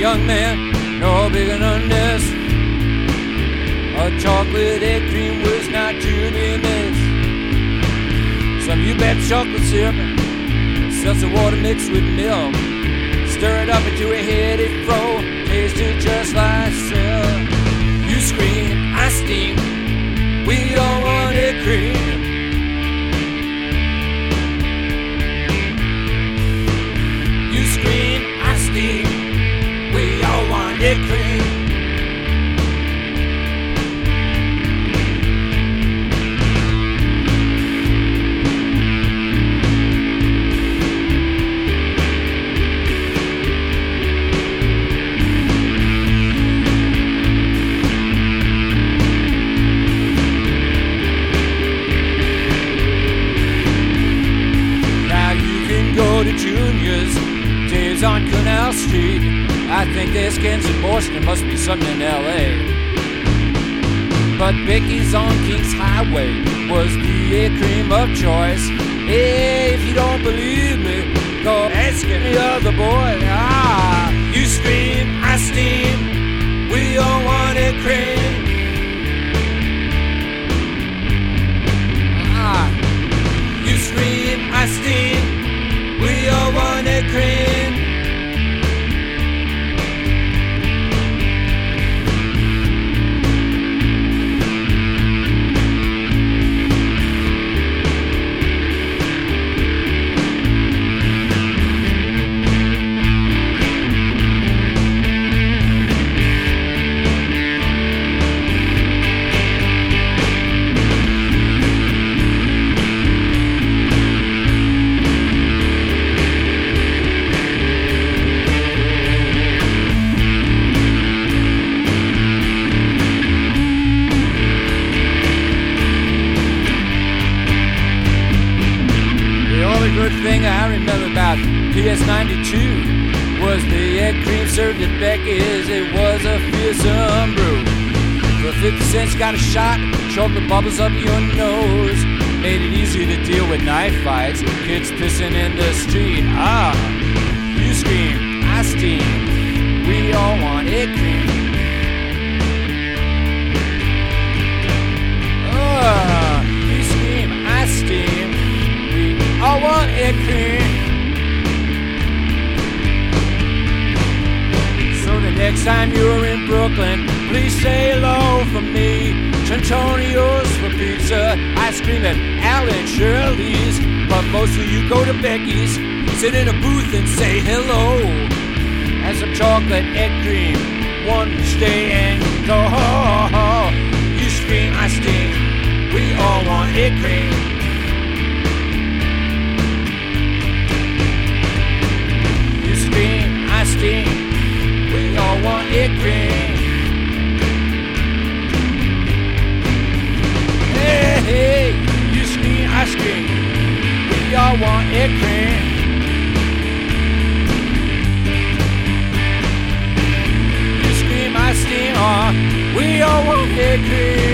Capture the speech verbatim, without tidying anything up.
young man, no bigger than this. A chocolate egg cream was not to be missed. Some you bet chocolate syrup, seltzer water mixed with milk. Stir it up into a heady fro, tasted just like silk. You scream, I steam, we all want it cream. You scream, I steam, we all want it cream. Juniors, Dave's on Canal Street. I think there's cans in Boston, there must be something in L A. But Becky's on Kings Highway was the egg cream of choice. Hey, if you don't believe me, go ask any other boy. Ah, you scream, I steam, we all want egg cream. Ah, you scream, I steam, we all want egg cream. Good thing I remember about P S ninety-two was the egg cream served at Becky's. It was a fearsome brew. For fifty cents, got a shot, chocolate bubbles up your nose. Made it easy to deal with knife fights, kids pissing in the street. Ah, you scream, I steam, we all want egg cream. Ah, you scream, I steam, I want egg cream. So the next time you're in Brooklyn, please say hello from me. Trentonio's for pizza, ice cream at Alan Shirley's. But mostly you go to Becky's, sit in a booth and say hello. And some chocolate egg cream, one stay and go. You scream, I steam, we all want egg cream. I steam, we all want egg cream. Hey, hey, you scream, I scream, we all want egg cream. You scream, I steam, oh, we all want egg cream.